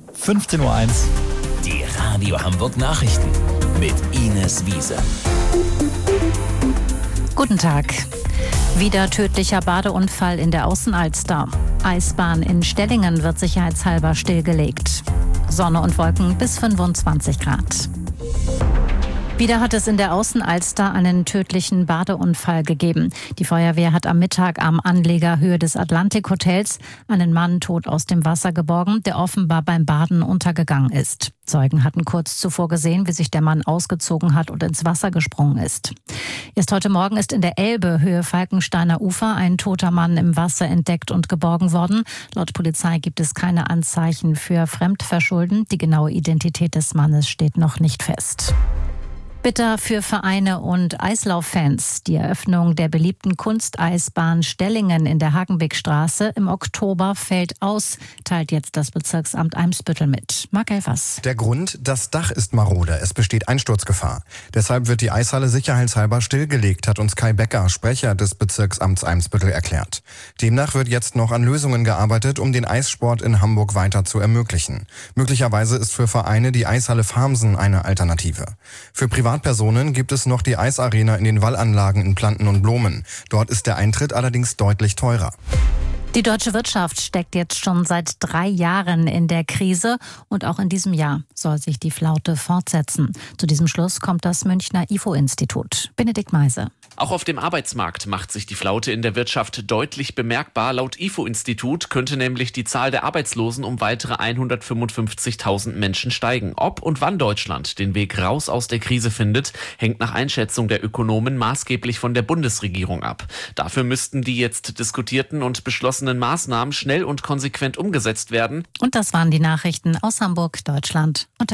15:01 Uhr. Die Radio Hamburg Nachrichten mit Ines Wiese. Guten Tag. Wieder tödlicher Badeunfall in der Außenalster. Eisbahn in Stellingen wird sicherheitshalber stillgelegt. Sonne und Wolken bis 25 Grad. Wieder hat es in der Außenalster einen tödlichen Badeunfall gegeben. Die Feuerwehr hat am Mittag am Anleger Höhe des Atlantik-Hotels einen Mann tot aus dem Wasser geborgen, der offenbar beim Baden untergegangen ist. Zeugen hatten kurz zuvor gesehen, wie sich der Mann ausgezogen hat und ins Wasser gesprungen ist. Erst heute Morgen ist in der Elbe, Höhe Falkensteiner Ufer, ein toter Mann im Wasser entdeckt und geborgen worden. Laut Polizei gibt es keine Anzeichen für Fremdverschulden. Die genaue Identität des Mannes steht noch nicht fest. Bitter für Vereine und Eislauffans. Die Eröffnung der beliebten Kunsteisbahn Stellingen in der Hagenbeckstraße im Oktober fällt aus, teilt jetzt das Bezirksamt Eimsbüttel mit. Marc Elfers. Der Grund, das Dach ist marode, es besteht Einsturzgefahr. Deshalb wird die Eishalle sicherheitshalber stillgelegt, hat uns Kai Becker, Sprecher des Bezirksamts Eimsbüttel, erklärt. Demnach wird jetzt noch an Lösungen gearbeitet, um den Eissport in Hamburg weiter zu ermöglichen. Möglicherweise ist für Vereine die Eishalle Farmsen eine Alternative. Für Privatpersonen gibt es noch die Eisarena in den Wallanlagen in Planten und Blomen. Dort ist der Eintritt allerdings deutlich teurer. Die deutsche Wirtschaft steckt jetzt schon seit 3 Jahren in der Krise und auch in diesem Jahr soll sich die Flaute fortsetzen. Zu diesem Schluss kommt das Münchner IFO-Institut. Benedikt Meise. Auch auf dem Arbeitsmarkt macht sich die Flaute in der Wirtschaft deutlich bemerkbar. Laut IFO-Institut könnte nämlich die Zahl der Arbeitslosen um weitere 155.000 Menschen steigen. Ob und wann Deutschland den Weg raus aus der Krise findet, hängt nach Einschätzung der Ökonomen maßgeblich von der Bundesregierung ab. Dafür müssten die jetzt diskutierten und beschlossenen Maßnahmen schnell und konsequent umgesetzt werden. Und das waren die Nachrichten aus Hamburg, Deutschland und